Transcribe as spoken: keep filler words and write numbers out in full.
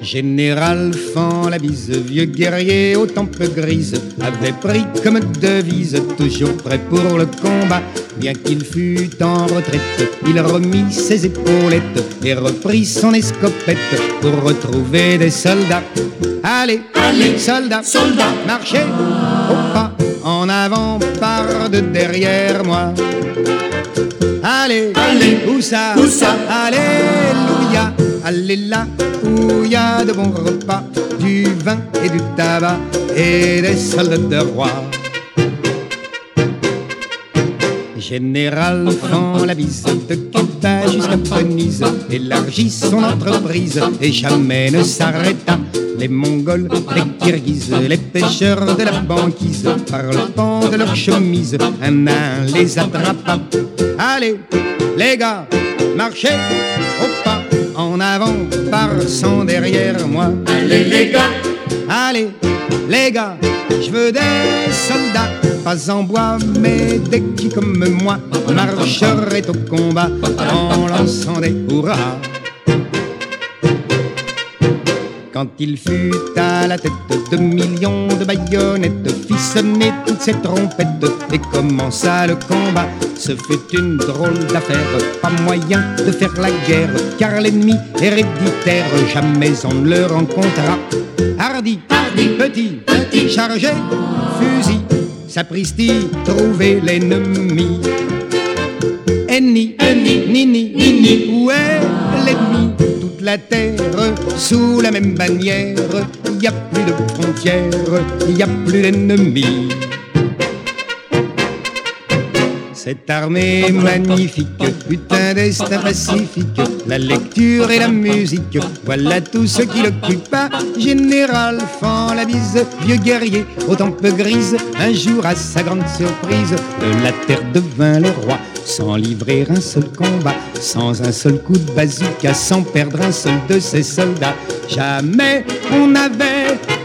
Général fend la bise, vieux guerrier aux tempes grises, avait pris comme devise, toujours prêt pour le combat. Bien qu'il fût en retraite, il remit ses épaulettes et reprit son escopette pour retrouver des soldats. Allez, allez, soldats, soldats, marchez au pas, en avant par de derrière moi. Allez, allez, où ça, où ça, alléluia, allez là où il y a de bons repas, du vin et du tabac et des soldats de roi. Général fend la bise, de Cuba jusqu'à Venise, élargit son entreprise et jamais ne s'arrêta. Les Mongols, les Kirghizes, les pêcheurs de la banquise, par le pan de leur chemise, un à un les attrapa. Allez, les gars, marchez au pas, en avant par sans derrière moi. Allez les gars, allez les gars, je veux des soldats, pas en bois mais des qui comme moi marcheraient au combat en lançant des hurrahs. Quand il fut à la tête de millions de baïonnettes, fit sonner toutes ces trompettes et commença le combat. Ce fut une drôle d'affaire, pas moyen de faire la guerre, car l'ennemi héréditaire, jamais on ne le rencontra. Hardi, hardi, petit, petit, chargé, fusil, sapristi, trouver l'ennemi. Enni, enni, nini, nini, où est l'ennemi? Toute la terre sous la même bannière, y a plus de frontières, y a plus d'ennemis. Cette armée magnifique eut un destin pacifique, la lecture et la musique, voilà tout ce qui l'occupa. Général fend la bise, vieux guerrier aux tempes grises, un jour à sa grande surprise, de la terre devint le roi, sans livrer un seul combat, sans un seul coup de bazooka, sans perdre un seul de ses soldats. Jamais on n'avait